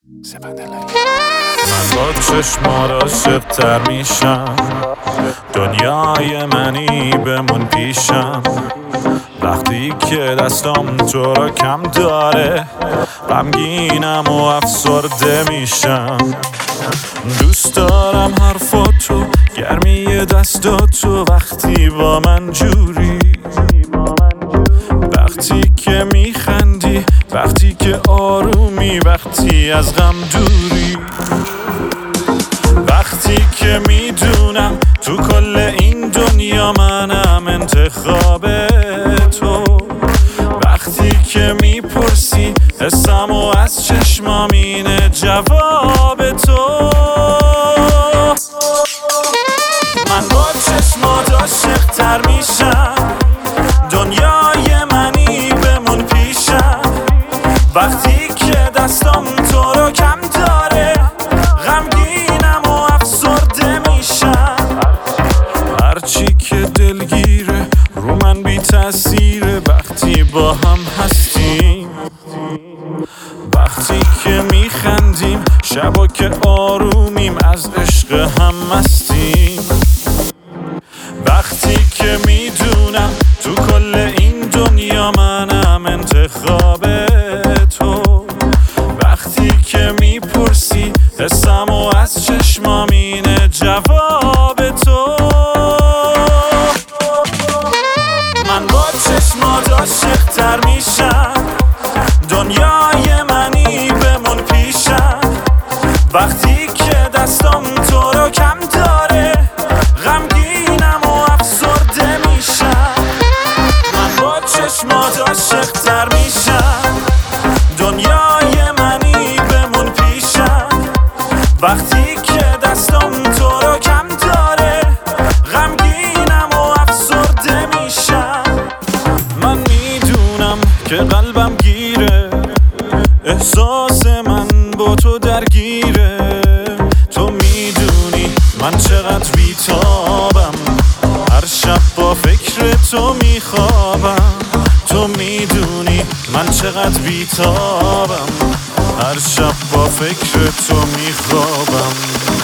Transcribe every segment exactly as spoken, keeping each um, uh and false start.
من با چشمات عاشق‌تر میشم، دنیای منی بمون پیشم. وقتی که دستم تو را کم داره، غمگینم و افسرده میشم. دوست دارم حرفاتو، گرمی دستاتو، وقتی با من جوری، وقتی که میخندی، وقتی که آرومی، وقتی از غم دوری، وقتی که میدونم تو کل این دنیا منم انتخاب تو، وقتی که میپرسی حسمو از چشمام اینه جواب تو. من با چشمات عاشق‌تر میشم، دنیای منی بمون پیشم. وقتی که دستم تو رو کم داره، غمگینم و افسرده میشم. هرچی که دلگیره رو من بی تأثیره، وقتی با هم هستیم، وقتی که میخندیم، شبا که آرومیم، از عشق هم مستیم. وقتی که میدونم تو کل این دنیا منم انتخاب تو، وقتی که میپرسی حسمو از چشمام اینه جواب تو. من با چشمات عاشق‌تر میشم، دنیای منی بمون پیشم. وقتی که دستم تو رو کم داره، غمگینم و افسرده میشم. من با چشمات عاشق‌تر میشم، دنیای منی بمون پیشم. وقتی که دستم تو رو کم داره، غمگینم و افسرده میشم. من میدونم که قلبم گیره، احساس من با تو درگیره. تو میدونی من چقدر بیتابم، هر شب با فکر تو میخوابم. تو میدونی من چقدر بیتابم، هر شب با فکر تو میخوابم.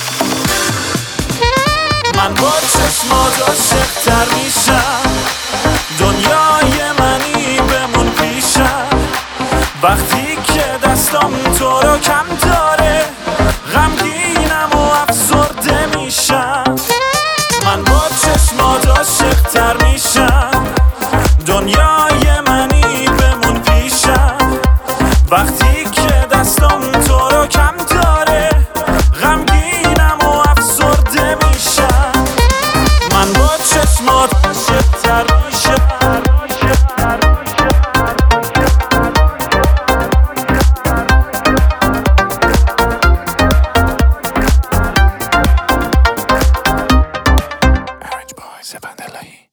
من با چشمات عاشق‌تر میشم، دنیای منی بمون پیشم. وقتی که دستم تو رو کم داره، غمگینم و افسرده میشم. من با چشمات عاشق‌تر میشم، دنیای منی بمون پیشم. وقتی که دستم تو رو کم داره، غمگینم و افسرده میشم. من با چشمات عاشق‌تر میشم. Orange Boy, Seven Delay.